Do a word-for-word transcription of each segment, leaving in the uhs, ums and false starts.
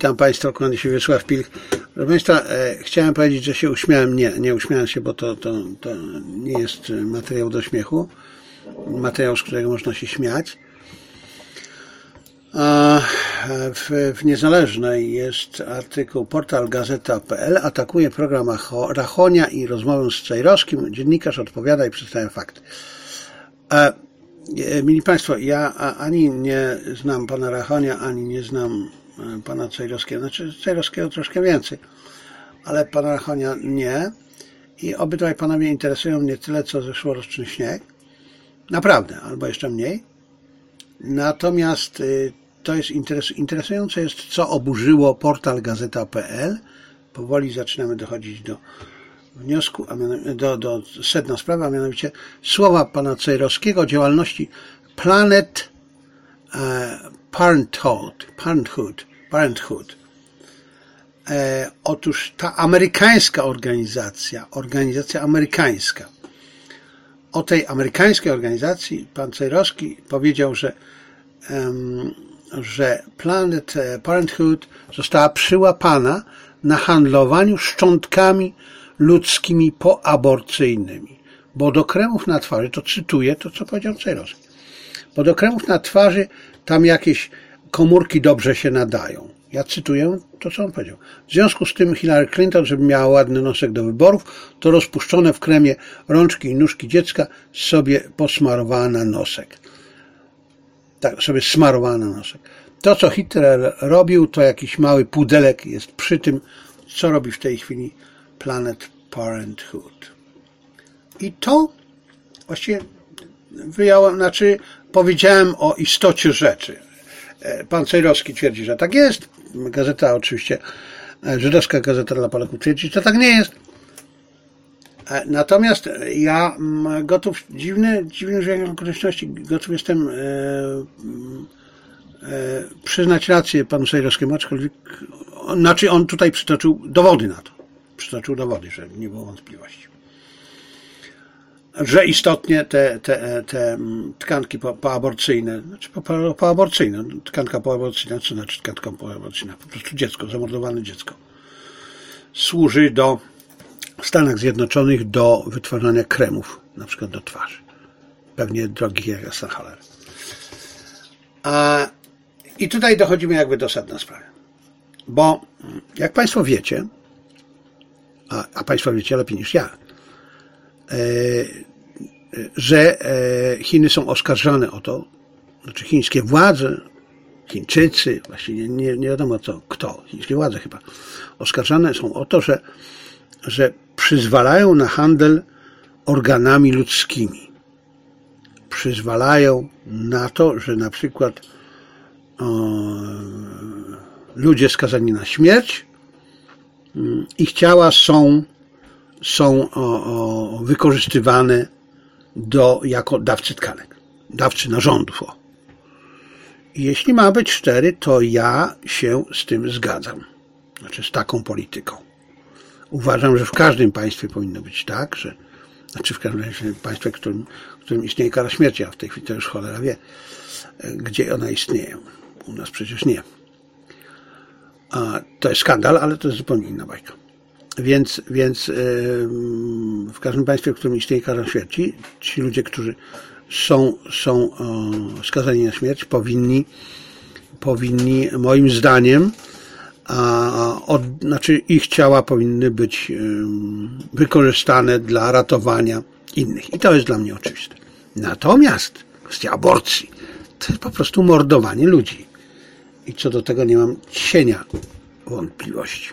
Witam Państwa, kłaniam się Wiesław Pilch. Proszę Państwa, e, chciałem powiedzieć, że się uśmiałem. Nie, nie uśmiałem się, bo to, to, to nie jest materiał do śmiechu. Materiał, z którego można się śmiać. A w, w Niezależnej jest artykuł portal gazeta kropka pe el atakuje program Rachonia i rozmowę z Cejrowskim. Dziennikarz odpowiada i przedstawia fakty. E, Mili Państwo, ja ani nie znam pana Rachonia, ani nie znam pana Cejrowskiego. Znaczy Cejrowskiego troszkę więcej, ale pana Rachonia nie. I obydwaj panowie interesują mnie tyle, co zeszłoroczny śnieg. Naprawdę, albo jeszcze mniej. Natomiast to jest interes, interesujące jest, co oburzyło portal gazeta kropka pe el. Powoli zaczynamy dochodzić do wniosku, do, do sedna sprawy, a mianowicie słowa pana Cejrowskiego o działalności Planet e, Parenthood. Parenthood. Parenthood. E, otóż ta amerykańska organizacja, organizacja amerykańska, o tej amerykańskiej organizacji pan Cejrowski powiedział, że, um, że Planet Parenthood została przyłapana na handlowaniu szczątkami ludzkimi poaborcyjnymi, bo do kremów na twarzy, to cytuję to, co powiedział Cejrowski, bo do kremów na twarzy tam jakieś komórki dobrze się nadają. Ja cytuję to, co on powiedział. W związku z tym Hillary Clinton, żeby miała ładny nosek do wyborów, to rozpuszczone w kremie rączki i nóżki dziecka sobie posmarowała na nosek. Tak, sobie smarowała na nosek. To, co Hitler robił, to jakiś mały pudelek jest przy tym, co robi w tej chwili Planet Parenthood. I to właściwie wyjąłem, znaczy powiedziałem o istocie rzeczy. Pan Cejrowski twierdzi, że tak jest. Gazeta oczywiście, żydowska gazeta dla Polaków twierdzi, że tak nie jest. Natomiast ja gotów, dziwny, dziwny zbieg okoliczności, gotów jestem e, e, przyznać rację panu Cejrowskiemu, aczkolwiek, znaczy on tutaj przytoczył dowody na to. Przytoczył dowody, że nie było wątpliwości. Że istotnie te, te, te tkanki po, poaborcyjne, znaczy po, po, poaborcyjne, tkanka poaborcyjna, co znaczy tkanka poaborcyjna? Po prostu dziecko, zamordowane dziecko. Służy do, w Stanach Zjednoczonych do wytwarzania kremów, na przykład do twarzy. Pewnie drogich jak Sahaler. A, I tutaj dochodzimy jakby do sedna sprawy. Bo jak Państwo wiecie, a, a Państwo wiecie lepiej niż ja, że Chiny są oskarżane o to, znaczy chińskie władze, Chińczycy, właściwie nie, nie wiadomo co, kto, chińskie władze chyba, oskarżane są o to, że, że przyzwalają na handel organami ludzkimi. Przyzwalają na to, że na przykład o, ludzie skazani na śmierć, ich ciała są są o, o, wykorzystywane do, jako dawcy tkanek, dawcy narządów. O. I jeśli ma być szczery, to ja się z tym zgadzam. Znaczy z taką polityką. Uważam, że w każdym państwie powinno być tak, że, znaczy w każdym państwie, w którym, w którym istnieje kara śmierci, a w tej chwili to już cholera wie, gdzie ona istnieje. U nas przecież nie. A to jest skandal, ale to jest zupełnie inna bajka. Więc, więc yy, w każdym państwie, w którym istnieje kara śmierci, ci ludzie, którzy są, są yy, skazani na śmierć, powinni, powinni moim zdaniem, a, od, znaczy ich ciała powinny być yy, wykorzystane dla ratowania innych. I to jest dla mnie oczywiste. Natomiast kwestia aborcji to jest po prostu mordowanie ludzi. I co do tego nie mam cienia wątpliwości.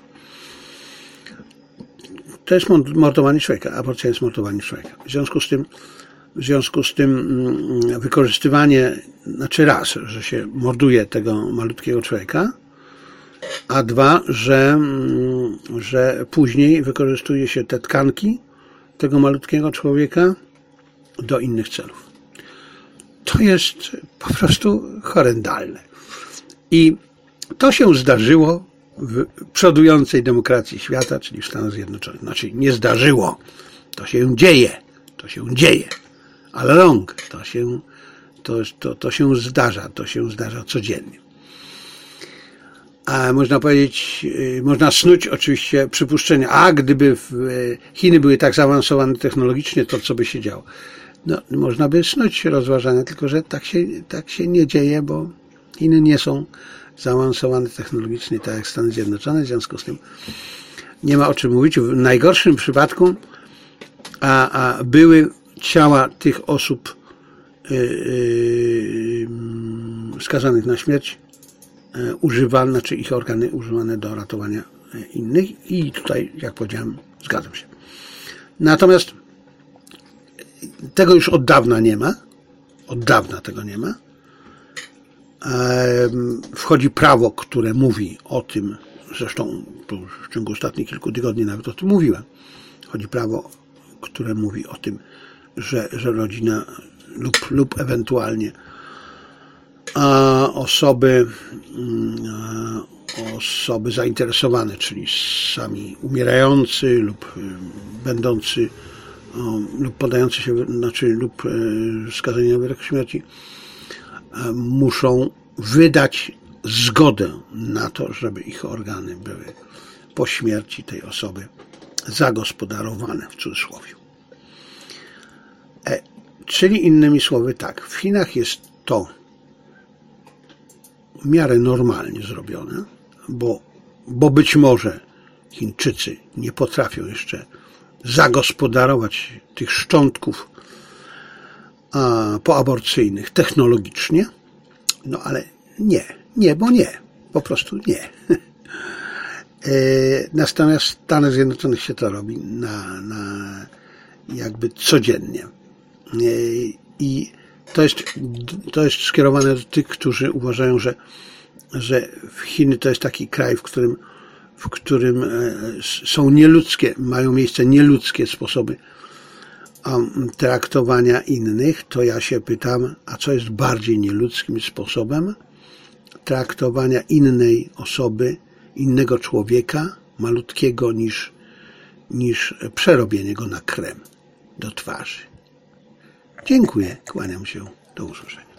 To jest mordowanie człowieka, aborcja jest mordowanie człowieka. W związku z tym, w związku z tym wykorzystywanie, znaczy raz, że się morduje tego malutkiego człowieka, a dwa, że, że później wykorzystuje się te tkanki tego malutkiego człowieka do innych celów. To jest po prostu horrendalne. I to się zdarzyło w przodującej demokracji świata, czyli w Stanach Zjednoczonych. Znaczy nie zdarzyło. To się dzieje. To się dzieje. Ale rąk. To się, to, to, to się zdarza. To się zdarza codziennie. A można powiedzieć, można snuć oczywiście przypuszczenia, a gdyby Chiny były tak zaawansowane technologicznie, to co by się działo? No, można by snuć rozważania, tylko że tak się, tak się nie dzieje, bo Chiny nie są zaawansowane technologicznie, tak jak Stany Zjednoczone, w związku z tym nie ma o czym mówić. W najgorszym przypadku a, a były ciała tych osób yy, yy, skazanych na śmierć yy, używane, znaczy ich organy używane do ratowania innych i tutaj, jak powiedziałem, zgadzam się. Natomiast tego już od dawna nie ma. Od dawna tego nie ma. Wchodzi prawo, które mówi o tym, zresztą w ciągu ostatnich kilku tygodni nawet o tym mówiłem. Wchodzi prawo, które mówi o tym, że, że rodzina lub, lub ewentualnie a osoby, a osoby zainteresowane, czyli sami umierający lub będący lub podający się, znaczy lub skazani na wyrok śmierci, muszą wydać zgodę na to, żeby ich organy były po śmierci tej osoby zagospodarowane, w cudzysłowie. E, czyli innymi słowy tak, w Chinach jest to w miarę normalnie zrobione, bo, bo być może Chińczycy nie potrafią jeszcze zagospodarować tych szczątków a, poaborcyjnych technologicznie, no ale nie, nie, bo nie, po prostu nie. Natomiast w Stanach Zjednoczonych się to robi na, na jakby codziennie. I to jest, to jest skierowane do tych, którzy uważają, że, że Chiny to jest taki kraj, w którym, w którym są nieludzkie, mają miejsce nieludzkie sposoby traktowania innych. To ja się pytam, a co jest bardziej nieludzkim sposobem traktowania innej osoby, innego człowieka, malutkiego, niż, niż przerobienie go na krem do twarzy. Dziękuję, kłaniam się, do usłyszenia.